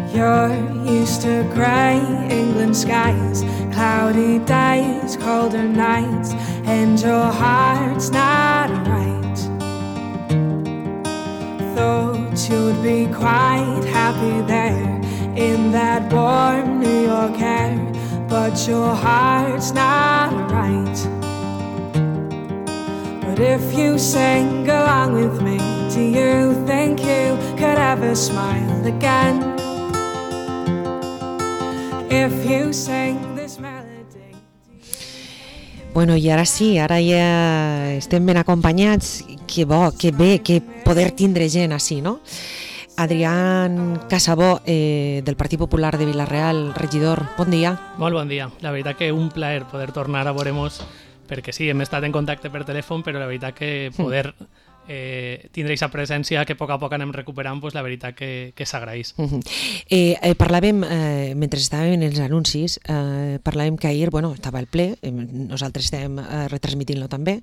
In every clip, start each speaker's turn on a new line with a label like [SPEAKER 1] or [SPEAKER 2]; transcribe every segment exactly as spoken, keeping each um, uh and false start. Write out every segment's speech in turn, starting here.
[SPEAKER 1] You're used to grey England skies, cloudy days, colder nights, and your heart's not right. Thought you'd be quite happy there in that warm New York air, but your heart's not right. But if you sing along with me, do you think you could ever smile again? If you sing this melody.
[SPEAKER 2] Bueno, i ara sí, ara ja estem ben acompanyats. Que bo, que bé, que poder tindre gent així, no? Adrián Casabó, eh, del Partit Popular de Vila-real, regidor, bon dia.
[SPEAKER 3] Molt bon dia. La veritat que un plaer poder tornar a veure-mos, perquè sí, hem estat en contacte per telèfon, però la veritat que poder eh, tindre aquesta presència que a poc a poc anem recuperant, pues, la veritat que, que s'agraeix.
[SPEAKER 2] Uh -huh. eh, eh, parlàvem, eh, mentre estàvem en els anuncis, eh, parlàvem que ahir, bueno, estava el ple, eh, nosaltres estem eh, retransmitint-lo també,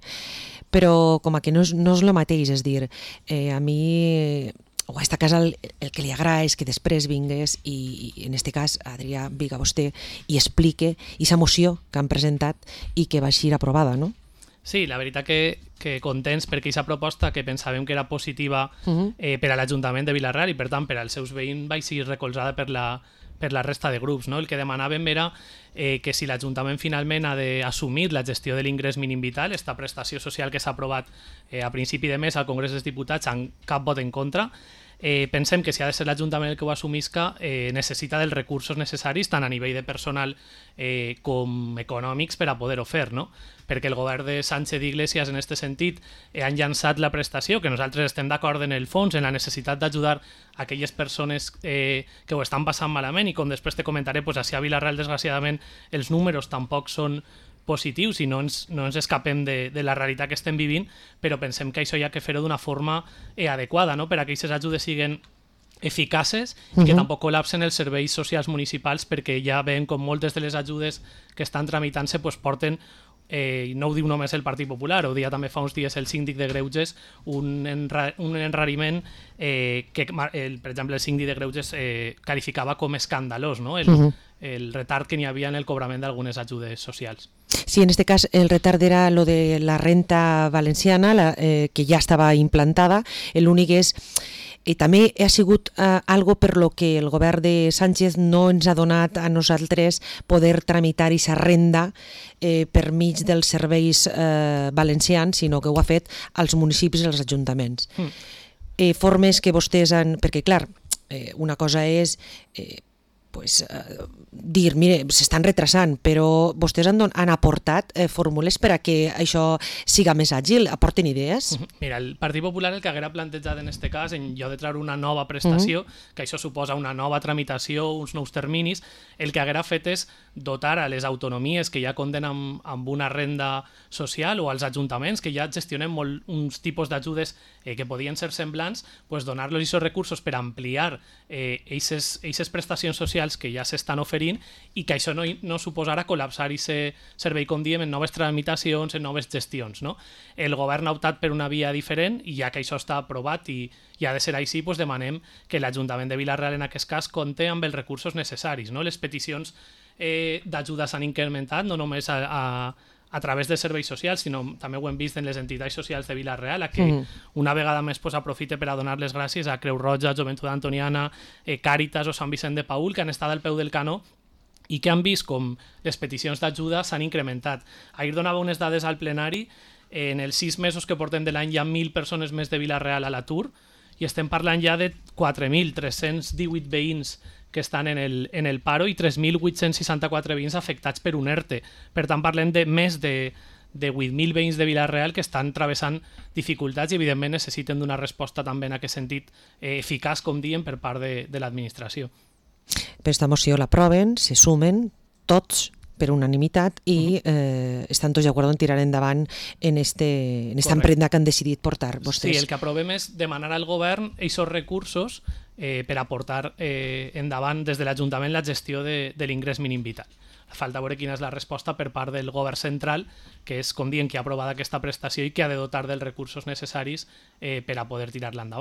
[SPEAKER 2] però com a que no és, no és el mateix, és dir, eh, a mi... o a aquesta casa el, el que li agrada és que després vingués i, i en aquest cas Adrià vinga vostè i explique aquesta moció que han presentat i que va ser aprovada, no?
[SPEAKER 3] Sí, la veritat que, que contents perquè aquesta proposta que pensàvem que era positiva uh-huh. eh, per a l'Ajuntament de Vila-real i per tant per als seus veïns va ser recolzada per la, per la resta de grups, no? El que demanàvem era eh, que si l'Ajuntament finalment ha d'assumir la gestió de l'ingrés mínim vital, esta prestació social que s'ha aprovat eh, a principi de mes al Congrés dels Diputats amb cap vot en contra, eh, pensem que si ha de ser l'Ajuntament el que ho assumisca, eh, necessita dels recursos necessaris tant a nivell de personal eh, com econòmics per a poder-ho fer, no? Perquè el govern de Sánchez d'Iglesias en aquest sentit eh, han llançat la prestació, que nosaltres estem d'acord en el fons, en la necessitat d'ajudar aquelles persones eh, que ho estan passant malament i com després te comentaré, pues, així a Vila-real desgraciadament els números tampoc són positius i no ens, no ens escapem de, de la realitat que estem vivint, però pensem que això hi ha que fer-ho d'una forma eh, adequada, no? Per a que aquestes ajudes siguin eficaces i uh-huh. que tampoc col·lapsen els serveis socials municipals, perquè ja veiem com moltes de les ajudes que estan tramitant-se pues, porten Eh, no ho diu només el Partit Popular, ho dia també fa uns dies el síndic de Greuges, un, enra un enrariment eh, que, el, per exemple, el síndic de Greuges eh, qualificava com escandalós, no? el, uh -huh. el retard que n'hi havia en el cobrament d'algunes ajudes socials.
[SPEAKER 2] Sí, en este cas el retard era lo de la renta valenciana, la, eh, que ja estava implantada, l'únic és i també ha sigut eh, algo per lo que el govern de Sánchez no ens ha donat a nosaltres poder tramitar aquesta renda eh, per mig dels serveis eh, valencians, sinó que ho ha fet als municipis i als ajuntaments. Mm. Eh, formes que vostès han... Perquè, clar, eh, una cosa és... Eh, pues, eh, dir, mire, s'estan retrasant, però vostès han, han aportat eh, fórmules per a que això siga més àgil, aporten idees?
[SPEAKER 3] Mira, el Partit Popular el que haguera plantejat en aquest cas, en lloc de treure una nova prestació, uh-huh. que això suposa una nova tramitació, uns nous terminis, el que haguera fet és dotar a les autonomies que ja compten amb, amb una renda social o als ajuntaments que ja gestionen molt, uns tipus d'ajudes eh, que podien ser semblants, pues donar-los aquests recursos per ampliar aquestes eh, prestacions socials que ja s'estan oferint i que això no, no suposarà col·lapsar aquest servei, com diem, en noves tramitacions, en noves gestions, no? El govern ha optat per una via diferent i ja que això està aprovat i, i ha de ser així, pues demanem que l'Ajuntament de Vila-real en aquest cas compte amb els recursos necessaris, no? Les peticions eh, d'ajuda s'han incrementat, no només a, a a través de serveis socials, sinó també ho hem vist en les entitats socials de Vila-real, a que mm. una vegada més pues, aprofite per a donar les gràcies a Creu Roja, Joventut Antoniana, eh, Càritas o Sant Vicent de Paül, que han estat al peu del canó i que han vist com les peticions d'ajuda s'han incrementat. Ahir donava unes dades al plenari, eh, en els sis mesos que portem de l'any hi ha mil persones més de Vila-real a l'atur i estem parlant ja de quatre mil tres-cents divuit veïns que estan en el, en el paro i tres mil vuit-cents seixanta-quatre veïns afectats per un ERTE. Per tant, parlem de més de, de vuit mil veïns de Vila-real que estan travessant dificultats i, evidentment, necessiten d'una resposta també en aquest sentit eh, eficaç, com diem, per part de, de l'administració.
[SPEAKER 2] Per aquesta moció l'aproven, se sumen tots per unanimitat i eh, estan tots d'acord en tirar endavant en, este, en esta emprenda que han decidit portar vostès.
[SPEAKER 3] Sí, el que aprovem és demanar al govern aquests recursos eh, per aportar eh, endavant des de l'Ajuntament la gestió de, de l'ingrés mínim vital. Falta veure quina és la resposta per part del govern central, que és, com diem, que ha aprovat aquesta prestació i que ha de dotar dels recursos necessaris eh, per a poder tirar-la endavant.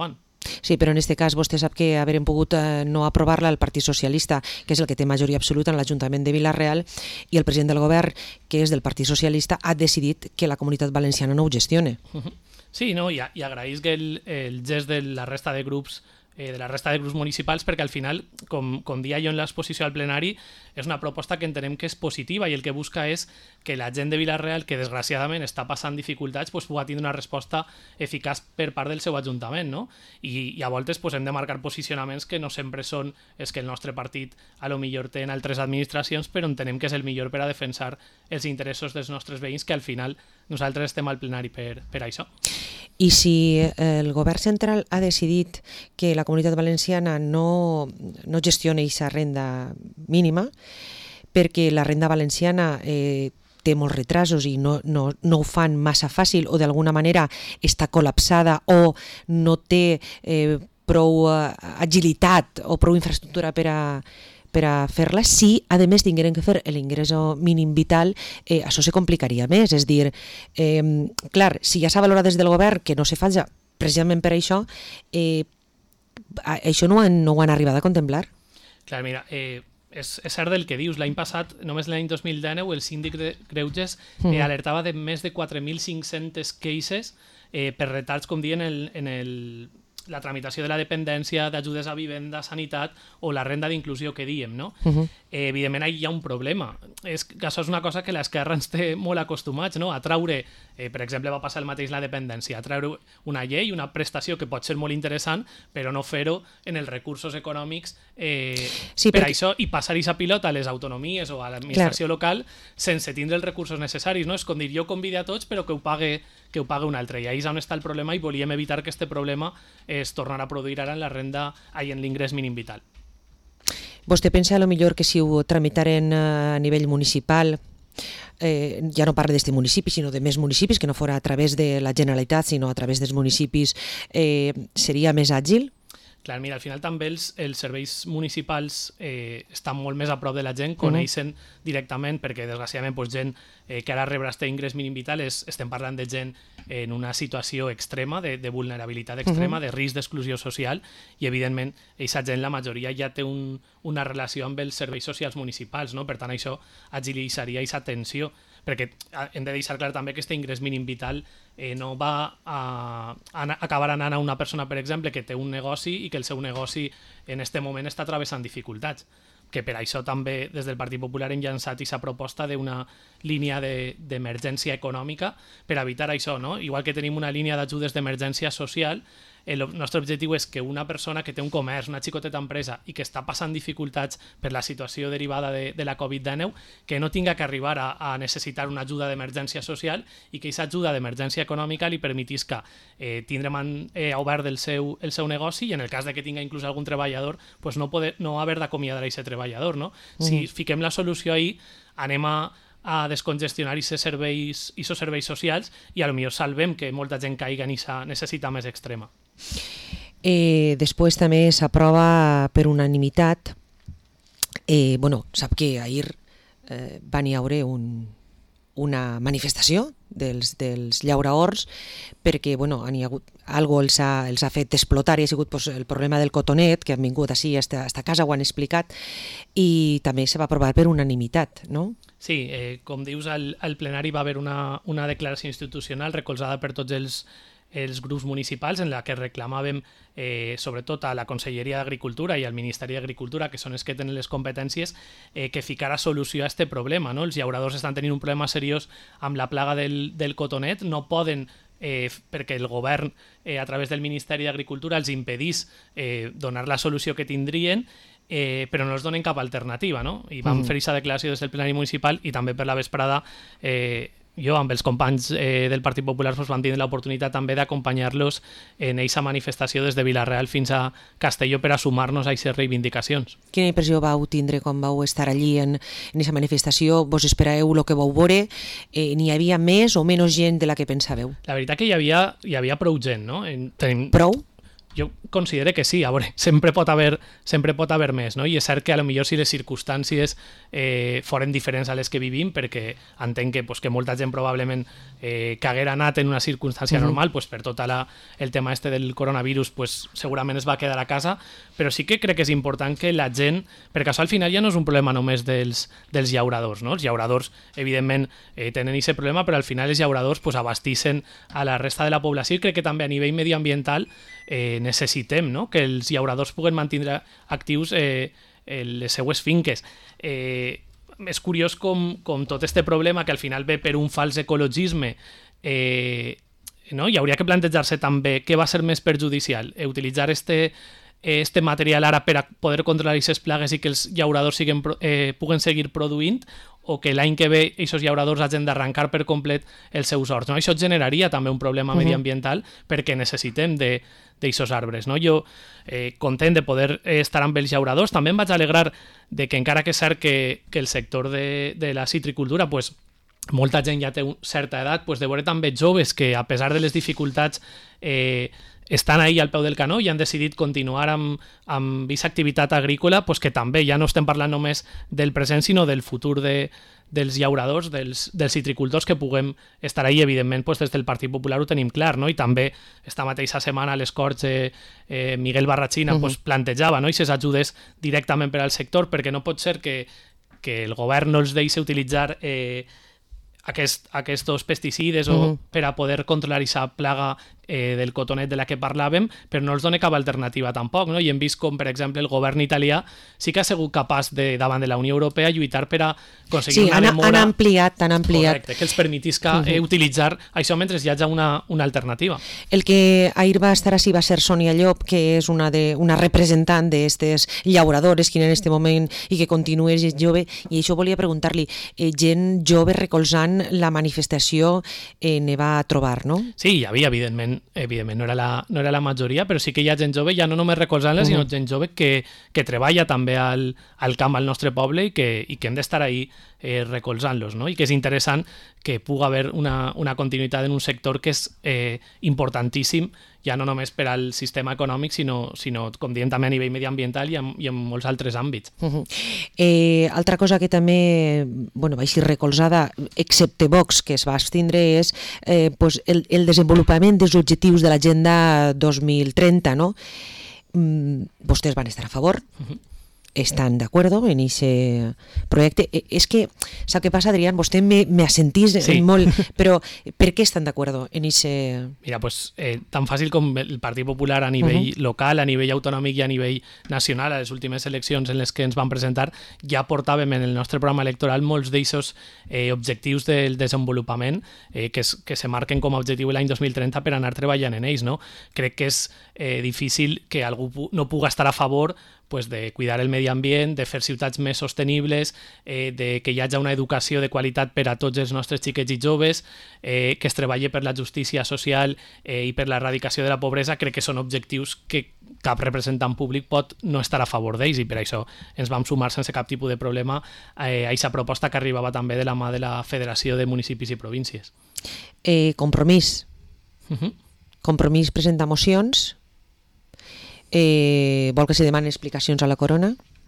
[SPEAKER 2] Sí, però en aquest cas vostè sap que haurem pogut eh, no aprovar-la el Partit Socialista, que és el que té majoria absoluta en l'Ajuntament de Vila-real, i el president del govern, que és del Partit Socialista, ha decidit que la Comunitat Valenciana no ho gestione.
[SPEAKER 3] Sí, no, i, i agraïs que el, el gest de la resta de grups eh, de la resta de grups municipals, perquè al final, com, com dia jo en l'exposició al plenari, és una proposta que entenem que és positiva i el que busca és que la gent de Vila-real, que desgraciadament està passant dificultats, pues, pugui tindre una resposta eficaç per part del seu ajuntament, no? I, i a voltes pues, hem de marcar posicionaments que no sempre són és que el nostre partit a lo millor té en altres administracions, però entenem que és el millor per a defensar els interessos dels nostres veïns, que al final nosaltres estem al plenari per, per això.
[SPEAKER 2] I si el govern central ha decidit que la Comunitat Valenciana no, no gestioni aquesta renda mínima, perquè la renda valenciana eh, té molts retrasos i no, no, no ho fan massa fàcil o d'alguna manera està col·lapsada o no té eh, prou eh, agilitat o prou infraestructura per a per a fer-la, si a més tingueren que fer l'ingrés mínim vital, eh, això se complicaria més. És dir, eh, clar, si ja s'ha valorat des del govern que no se faci precisament per això, eh, això no ho, han, no ho han arribat a contemplar?
[SPEAKER 3] Clar, mira, eh, és, és cert del que dius. L'any passat, només l'any dos mil dinou, el síndic de Greuges eh, alertava de més de quatre mil cinc-centes queixes eh, per retards, com dient, en el, en el la tramitació de la dependència, d'ajudes a vivenda, sanitat o la renda d'inclusió que diem, no? Uh-huh. eh, evidentment, ahí hi ha un problema. És que això és una cosa que l'esquerra ens té molt acostumats, no? A traure, eh, per exemple, va passar el mateix la dependència, a traure una llei, una prestació que pot ser molt interessant, però no fer-ho en els recursos econòmics eh, sí, per perquè... això, i passar aquesta pilota a les autonomies o a l'administració local sense tindre els recursos necessaris, no? És com dir, jo convide a tots, però que ho pague que ho pague un altre. I ahí és on està el problema i volíem evitar que aquest problema es tornarà a produir ara en la renda i en l'ingrés mínim vital.
[SPEAKER 2] Vostè pensa a lo millor que si ho tramitaren a nivell municipal, eh, ja no parla d'este municipi, sinó de més municipis, que no fora a través de la Generalitat, sinó a través dels municipis, eh, seria més àgil?
[SPEAKER 3] Clar, mira, al final també els, els serveis municipals eh, estan molt més a prop de la gent, coneixen uh-huh. directament, perquè desgraciadament pues, gent eh, que ara rebrà este ingrés mínim vital és, estem parlant de gent en una situació extrema, de, de vulnerabilitat extrema, uh-huh. de risc d'exclusió social, i evidentment aquesta gent, la majoria, ja té un, una relació amb els serveis socials municipals, no? Per tant això agilitzaria aquesta atenció, perquè hem de deixar clar també que aquest ingrés mínim vital eh, no va a, a acabar anant a una persona, per exemple, que té un negoci i que el seu negoci en aquest moment està travessant dificultats, que per això també des del Partit Popular hem llançat aquesta proposta d'una línia d'emergència de, econòmica per evitar això, no? Igual que tenim una línia d'ajudes d'emergència social, el nostre objectiu és que una persona que té un comerç, una xicoteta empresa i que està passant dificultats per la situació derivada de, de la covid dinou, que no tinga que arribar a, a necessitar una ajuda d'emergència social i que aquesta ajuda d'emergència econòmica li permetisca eh, tindre man, eh, obert el seu, el seu negoci i en el cas de que tinga inclús algun treballador pues no, poder, no haver d'acomiadar a aquest treballador, no? Mm. Si fiquem la solució ahí, anem a a descongestionar aquests serveis, serveis socials i a lo millor salvem que molta gent caiga en aquesta necessitat més extrema.
[SPEAKER 2] Eh, després també s'aprova per unanimitat, eh, bueno, sap que ahir eh, van hi haure un, una manifestació dels, dels llauraors perquè bueno, han hi hagut, algo els ha, els ha fet explotar i ha sigut pues, el problema del cotonet, que han vingut així a esta, a esta casa, ho han explicat, i també se va aprovar per unanimitat, no?
[SPEAKER 3] Sí, eh, com dius, al, al plenari va haver una, una declaració institucional recolzada per tots els, els grups municipals en la que reclamàvem eh, sobretot a la Conselleria d'Agricultura i al Ministeri d'Agricultura, que són els que tenen les competències, eh, que ficara solució a aquest problema, no? Els llauradors estan tenint un problema seriós amb la plaga del, del cotonet, no poden Eh, perquè el govern eh, a través del Ministeri d'Agricultura els impedís eh, donar la solució que tindrien, eh, però no els donen cap alternativa, no? I vam mm. fer aquesta declaració des del plenari municipal i també per la vesprada eh, jo amb els companys eh, del Partit Popular pues, vam tenir l'oportunitat també d'acompanyar-los en aquesta manifestació des de Vila-real fins a Castelló per a sumar-nos a aquestes reivindicacions.
[SPEAKER 2] Quina impressió vau tindre quan vau estar allí en aquesta manifestació? Vos esperàveu el que vau veure? Eh, N'hi havia més o menys gent de la que pensàveu?
[SPEAKER 3] La veritat que hi havia, hi havia prou gent, no? En, tenim...
[SPEAKER 2] Prou?
[SPEAKER 3] jo considero que sí, a veure, sempre pot haver, sempre pot haver més, no? I és cert que a lo millor si les circumstàncies eh, foren diferents a les que vivim, perquè entenc que, pues, que molta gent probablement eh, que haguera anat en una circumstància uh-huh. normal, pues, per tot la, el tema este del coronavirus, pues, segurament es va quedar a casa, però sí que crec que és important que la gent, perquè això al final ja no és un problema només dels, dels llauradors, no? Els llauradors, evidentment, eh, tenen aquest problema, però al final els llauradors pues, abastissen a la resta de la població i crec que també a nivell medioambiental eh, necessitem, no?, que els llauradors puguen mantenir actius eh, les seues finques. Eh, és curiós com, com tot este problema que al final ve per un fals ecologisme, eh, no? I hauria que plantejar-se també què va ser més perjudicial, eh, utilitzar este, este material ara per a poder controlar aquestes plagues i que els llauradors siguen, eh, puguen seguir produint, o que l'any que ve aquests llauradors hagin d'arrencar per complet els seus horts. No? Això generaria també un problema uh-huh. mediambiental perquè necessitem d'aquests arbres. No? Jo, eh, content de poder estar amb els llauradors, també em vaig alegrar de que encara que és cert que, que el sector de, de la citricultura, pues, molta gent ja té una certa edat, pues, de veure també joves que, a pesar de les dificultats, eh, estan ahí al peu del canó i han decidit continuar amb, amb aquesta activitat agrícola, pues que també ja no estem parlant només del present, sinó del futur de, dels llauradors, dels, dels citricultors que puguem estar ahí. Evidentment, pues, des del Partit Popular ho tenim clar, no? I també esta mateixa setmana a les Corts eh, eh, Miguel Barrachina uh-huh. pues, plantejava, no?, i ses ajudes directament per al sector, perquè no pot ser que, que el govern no els deixi utilitzar eh, aquest, aquests pesticides uh-huh. o per a poder controlar aquesta plaga eh, del cotonet de la que parlàvem, però no els dona cap alternativa tampoc, no? I hem vist com, per exemple, el govern italià sí que ha sigut capaç de, davant de la Unió Europea, lluitar per a aconseguir
[SPEAKER 2] sí,
[SPEAKER 3] una
[SPEAKER 2] han,
[SPEAKER 3] demora...
[SPEAKER 2] han ampliat, han ampliat.
[SPEAKER 3] Correcte, que els permetisca uh-huh. eh, utilitzar això mentre hi hagi una, una alternativa.
[SPEAKER 2] El que ahir va estar així va ser Sònia Llop, que és una, de, una representant d'aquestes llauradores que en aquest moment i que continua és jove, i això volia preguntar-li, eh, gent jove recolzant la manifestació eh, ne va trobar, no?
[SPEAKER 3] Sí, hi havia, evidentment, evidentment no era la, no era la majoria, però sí que hi ha gent jove, ja no només recolzant-la, uh-huh. sinó gent jove que, que treballa també al, al camp al nostre poble i que, i que hem d'estar ahí eh, recolzant-los, no? I que és interessant que pugui haver una, una continuïtat en un sector que és eh, importantíssim, ja no només per al sistema econòmic, sinó, sinó com diem, també a nivell mediambiental i en, i en molts altres àmbits.
[SPEAKER 2] Uh-huh. eh, altra cosa que també bueno, va ser recolzada, excepte Vox, que es va abstindre, és eh, pues el, el desenvolupament dels objectius de l'Agenda dos mil trenta, no? Mm, vostès van estar a favor? Uh-huh. Estan d'acord en aquest projecte. És que, sap què passa, Adrián? Vostè m'assentís sí. molt, però per què estan d'acord en aquest...
[SPEAKER 3] Mira, pues, eh, tan fàcil com el Partit Popular a nivell uh-huh. local, a nivell autonòmic i a nivell nacional, a les últimes eleccions en les que ens van presentar, ja portàvem en el nostre programa electoral molts d'eixos eh, objectius del desenvolupament eh, que, es, que se marquen com a objectiu l'any dos mil trenta per anar treballant en ells, no? Crec que és eh, difícil que algú no pugui estar a favor pues, de cuidar el medi ambient, de fer ciutats més sostenibles, eh, de que hi hagi una educació de qualitat per a tots els nostres xiquets i joves, eh, que es treballi per la justícia social eh, i per l'erradicació de la pobresa. Crec que són objectius que cap representant públic pot no estar a favor d'ells i per això ens vam sumar sense cap tipus de problema eh, a aquesta proposta que arribava també de la mà de la Federació de Municipis i Províncies.
[SPEAKER 2] Eh, compromís.
[SPEAKER 3] Uh-huh.
[SPEAKER 2] Compromís presenta mocions. Eh, vol que se demanen explicacions a la Corona?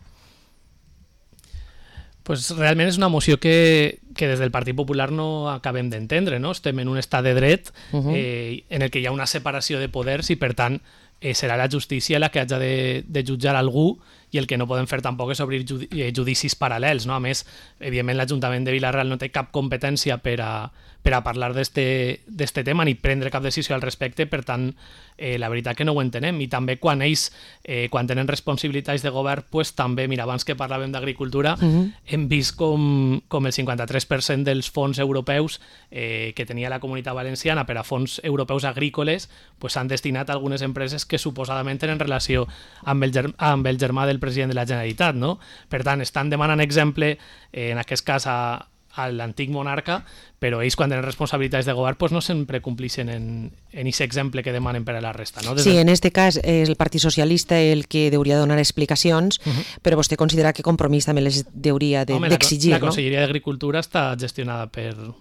[SPEAKER 3] Pues realment és una moció que, que des del Partit Popular no acabem d'entendre, no? Estem en un estat de dret uh-huh. eh, en el que hi ha una separació de poders i per tant eh, serà la justícia la que hagi de, de jutjar algú i el que no podem fer tampoc és obrir judicis paral·lels, no? A més, evidentment l'Ajuntament de Vila-real no té cap competència per a, per a parlar d'este tema ni prendre cap decisió al respecte, per tant eh, la veritat que no ho entenem. I també quan ells, eh, quan tenen responsabilitats de govern, pues, també, mira, abans que parlàvem d'agricultura, uh-huh. hem vist com, com el cinquanta-tres per cent dels fons europeus eh, que tenia la Comunitat Valenciana per a fons europeus agrícoles pues, s'han destinat a algunes empreses que suposadament tenen relació amb el, germ, amb el germà del president de la Generalitat, no? Per tant, estan demanant exemple, eh, en aquest cas a, a l'antic monarca, però ells quan tenen responsabilitats de govern pues, no sempre complixen en aquest exemple que demanen per a la resta. No?
[SPEAKER 2] Sí, en aquest cas és el Partit Socialista el que hauria de donar explicacions, uh-huh. però vostè considera que Compromís també les hauria d'exigir, de,
[SPEAKER 3] la, la Conselleria d'Agricultura està gestionada per,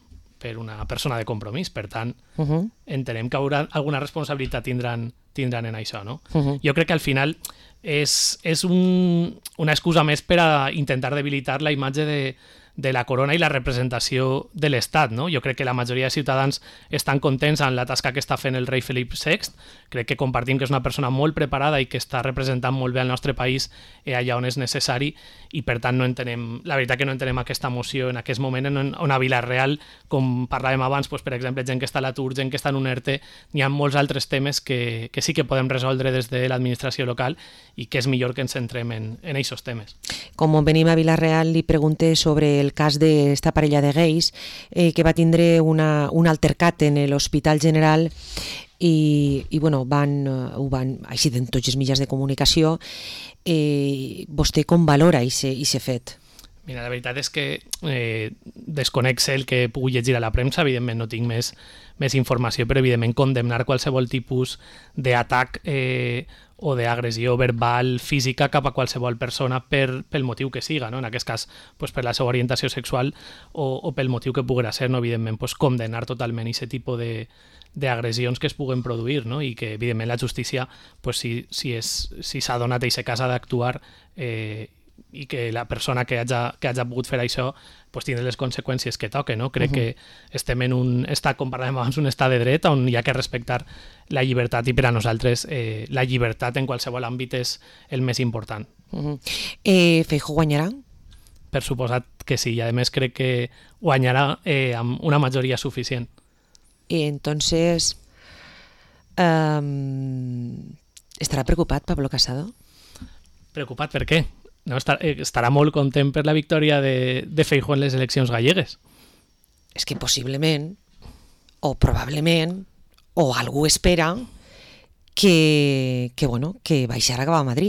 [SPEAKER 3] per una persona de compromís. Per tant,
[SPEAKER 2] Uh -huh.
[SPEAKER 3] entenem que haurà, alguna responsabilitat tindran, tindran en això, no?
[SPEAKER 2] Uh -huh.
[SPEAKER 3] Jo crec que al final és, és un, una excusa més per a intentar debilitar la imatge de, de la corona i la representació de l'Estat, no? Jo crec que la majoria de ciutadans estan contents amb la tasca que està fent el rei Felip sext. Crec que compartim que és una persona molt preparada i que està representant molt bé el nostre país allà on és necessari, i per tant no entenem, la veritat que no entenem aquesta moció en aquest moment en on a Vila-real, com parlàvem abans, doncs, per exemple, gent que està a l'atur, gent que està en un ERTE, n'hi ha molts altres temes que, que sí que podem resoldre des de l'administració local i que és millor que ens centrem en, en aquests temes.
[SPEAKER 2] Com venim a Vila-real, li pregunté sobre el cas d'esta parella de gais eh, que va tindre una, un altercat en l'Hospital General i, i bueno, van, ho van, així en tots els mitjans de comunicació. Eh, vostè com valora aquest fet?
[SPEAKER 3] Mira, la veritat és que eh, desconec el que he pogut llegir a la premsa, evidentment no tinc més, més informació, però evidentment condemnar qualsevol tipus d'atac eh, o d'agressió verbal, física cap a qualsevol persona per, pel motiu que siga, no? En aquest cas pues, per la seva orientació sexual o, o pel motiu que poguera ser, no? Evidentment pues, condenar totalment aquest tipus de d'agressions que es puguen produir, no? I que evidentment la justícia, pues, si, si, és, si s'ha donat aquest cas, ha d'actuar eh, i que la persona que hagi, que hagi pogut fer això pues, tindre les conseqüències que toque, no? Crec uh -huh. que estem en un estat, com parlàvem abans, un estat de dret on hi ha que respectar la llibertat, i per a nosaltres eh, la llibertat en qualsevol àmbit és el més important.
[SPEAKER 2] Uh -huh. eh, Feijóo guanyarà?
[SPEAKER 3] Per suposat que sí, i a més crec que guanyarà eh, amb una majoria suficient.
[SPEAKER 2] Y entonces, um, ¿estarà preocupat Pablo Casado?
[SPEAKER 3] Preocupat per què? No, estar, eh, estarà molt content per la victòria de, de Feijóo en les eleccions gallegues.
[SPEAKER 2] És que possiblement, o probablement, o algú espera que, que, bueno, que baixarà cap a Madrid.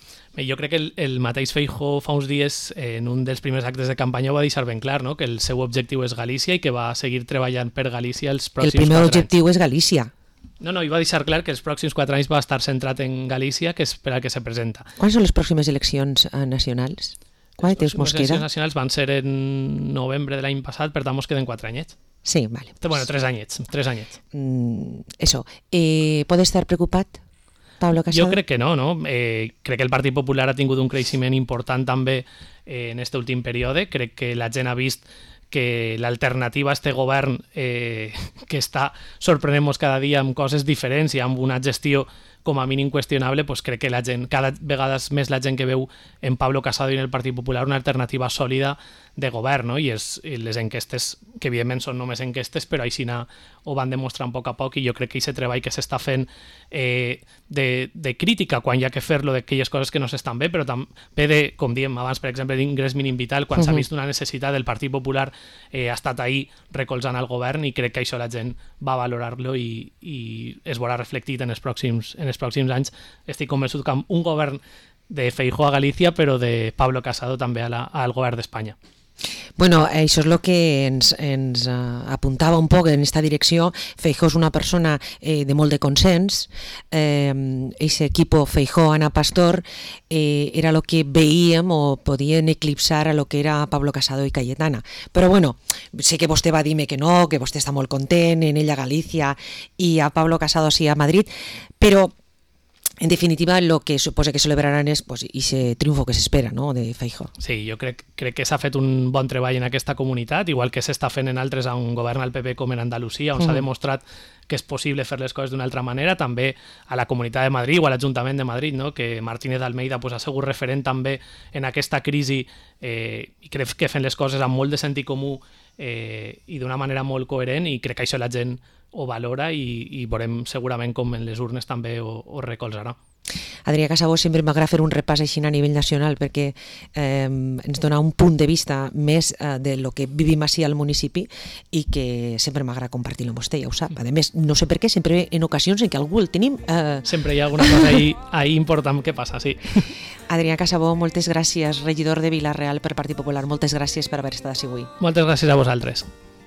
[SPEAKER 3] Jo crec que el, el mateix Feijóo fa uns dies en un dels primers actes de campanya ho va deixar ben clar, no? Que el seu objectiu és Galícia i que va seguir treballant per Galícia els pròxims quatre anys.
[SPEAKER 2] El primer objectiu és Galícia.
[SPEAKER 3] No, no, i va deixar clar que els pròxims quatre anys va estar centrat en Galícia, que és per al que se presenta.
[SPEAKER 2] Quan són les pròximes eleccions nacionals? Quan temps mos queda?
[SPEAKER 3] Les eleccions nacionals van ser en novembre de l'any passat, per tant mos queden quatre anyets.
[SPEAKER 2] Sí, vale.
[SPEAKER 3] Bueno, tres anyets, tres anyets.
[SPEAKER 2] Mm, eso. Eh, ¿Puede estar preocupat Pablo Casado?
[SPEAKER 3] Jo crec que no, no? Eh, crec que el Partit Popular ha tingut un creixement important també eh, en aquest últim període. Crec que la gent ha vist que l'alternativa a este govern eh, que està sorprenent-nos cada dia amb coses diferents i amb una gestió com a mínim qüestionable, pues crec que la gent, cada vegada més la gent que veu en Pablo Casado i en el Partit Popular una alternativa sòlida de govern, no? I, és, i les enquestes, que evidentment són només enquestes, però així ho van demostrant a poc a poc, i jo crec que aquest treball que s'està fent eh, de, de crítica quan hi ha que fer-lo d'aquelles coses que no s'estan bé, però també de, com diem abans, per exemple, d'ingrés mínim vital, quan uh-huh. s'ha vist una necessitat del Partit Popular eh, ha estat ahí recolzant el govern, i crec que això la gent va valorar-lo i, i es veurà reflectit en els pròxims, en els pròxims anys. Estic convençut que un govern de Feijóo a Galícia, però de Pablo Casado també a la, al govern d'Espanya.
[SPEAKER 2] Bueno, això és el que ens, ens uh, apuntava un poc en aquesta direcció. Feijóo és una persona eh, de molt de consens. Eh, ese equipo Feijóo, Ana Pastor, eh, era el que veíem o podien eclipsar a lo que era Pablo Casado i Cayetana. Però bueno, sé que vostè va dir-me que no, que vostè està molt content en ella a Galícia i a Pablo Casado sí a Madrid, però en definitiva, lo que suposa que celebraran és pues, ese triunfo que s'espera, no?, de Feijóo.
[SPEAKER 3] Sí, jo crec, crec que s'ha fet un bon treball en aquesta comunitat, igual que s'està fent en altres on governa el P P com en Andalusia, on mm. s'ha demostrat que és possible fer les coses d'una altra manera, també a la Comunitat de Madrid o a l'Ajuntament de Madrid, no?, que Martínez Almeida pues, ha sigut referent també en aquesta crisi eh, i crec que fent les coses amb molt de sentit comú eh, i d'una manera molt coherent, i crec que això la gent ho valora i, i veurem segurament com en les urnes també ho, ho recolzarà.
[SPEAKER 2] Adrià Casabó, sempre m'agrada fer un repàs així a nivell nacional perquè eh, ens dona un punt de vista més eh, de lo que vivim així al municipi i que sempre m'agrada compartir-lo amb vostè, ja ho sap. A més, no sé per què, sempre en ocasions en què algú el tenim... Eh...
[SPEAKER 3] Sempre hi ha alguna cosa ahí, ahí important que passa, sí.
[SPEAKER 2] Adrià Casabó, moltes gràcies, regidor de Vila-real per Partit Popular. Moltes gràcies per haver estat així avui.
[SPEAKER 3] Moltes gràcies a vosaltres.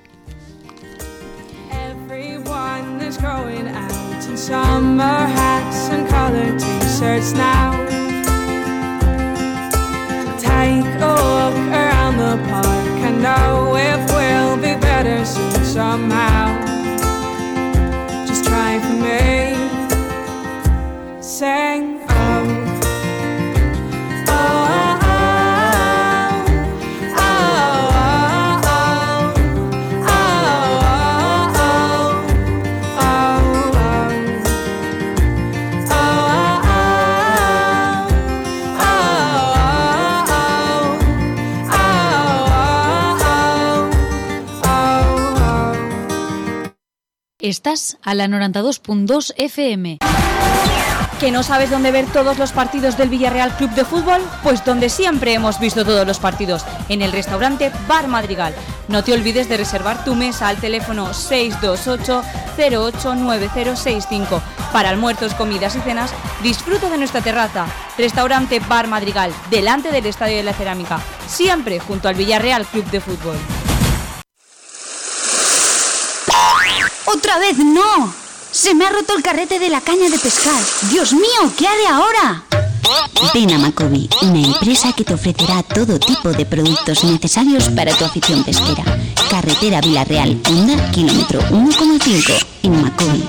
[SPEAKER 1] Growing out in summer hats and colored t-shirts now. Take a look around the park and know it will be better soon. So
[SPEAKER 4] Estás a la noventa y dos punto dos F M.
[SPEAKER 5] ¿Que no sabes dónde ver todos los partidos del Villarreal Club de Fútbol? Pues donde siempre hemos visto todos los partidos, en el restaurante Bar Madrigal. No te olvides de reservar tu mesa al teléfono seis dos ocho cero ocho nueve cero seis cinco. Para almuerzos, comidas y cenas, disfruta de nuestra terraza. Restaurante Bar Madrigal, delante del Estadio de la Cerámica, siempre junto al Villarreal Club de Fútbol.
[SPEAKER 6] ¡Otra vez no! ¡Se me ha roto el carrete de la caña de pescar! ¡Dios mío! ¿Qué haré ahora?
[SPEAKER 7] Ven a Macobi, una empresa que te ofrecerá todo tipo de productos necesarios para tu afición pesquera. Carretera Villarreal, Honda, kilómetro uno coma cinco, en Macobi.